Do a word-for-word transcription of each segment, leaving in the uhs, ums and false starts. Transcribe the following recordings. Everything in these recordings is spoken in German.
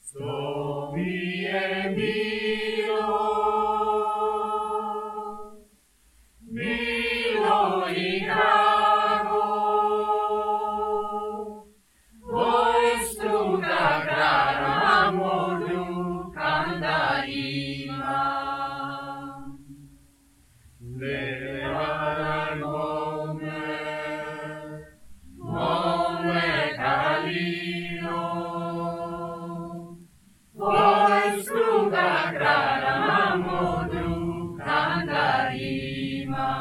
So mi è mio, mio y caro, voi struga grana modu kanda ima. Leva mome, mome kalino, voi struga grana modu kanda ima.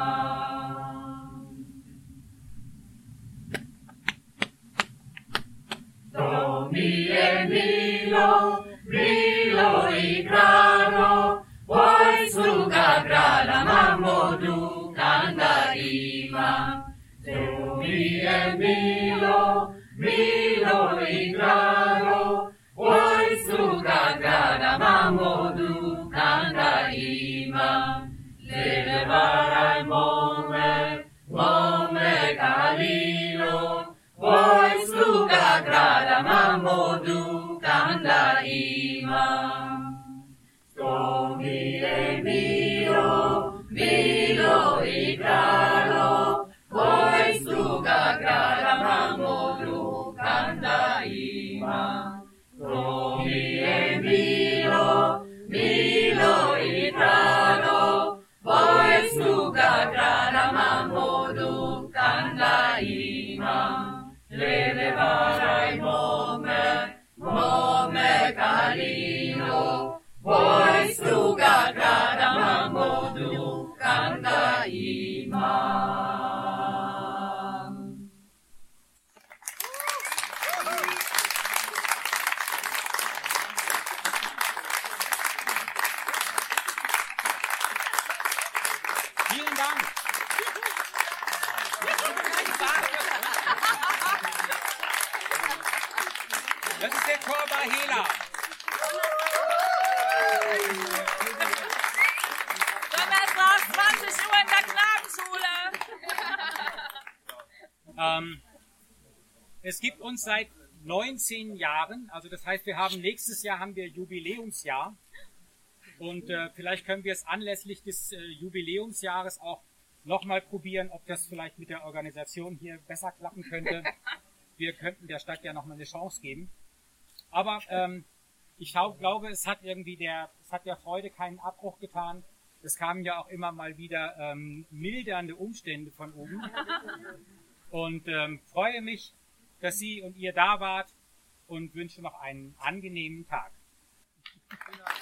To mi è milo, milo y grano, voi struga grana modu kanda ima. To mi è milo, milo y grano, voi struga grana modu kanda ima. Levarai mome, mome kalino, voi struga grana modu kanda ima. To mi è mio, milo y grano, voi struga grana modu kanda ima. To mi è mio, milo y grano, voi struga grana modu kanda ima. Levarai mome, mome kalino, voi struga grana modu kanda ima. Vielen Dank. Das ist der Chor bei Hela. Donnerstag, zwanzig Uhr in der Knabenschule. Ähm, es gibt uns seit neunzehn Jahren, also das heißt, wir haben nächstes Jahr haben wir Jubiläumsjahr und äh, vielleicht können wir es anlässlich des äh, Jubiläumsjahres auch nochmal probieren, ob das vielleicht mit der Organisation hier besser klappen könnte. Wir könnten der Stadt ja nochmal eine Chance geben. Aber ähm, ich glaube, es hat irgendwie der, es hat der Freude keinen Abbruch getan. Es kamen ja auch immer mal wieder ähm, mildernde Umstände von oben. Und ähm, freue mich, dass Sie und ihr da wart und wünsche noch einen angenehmen Tag.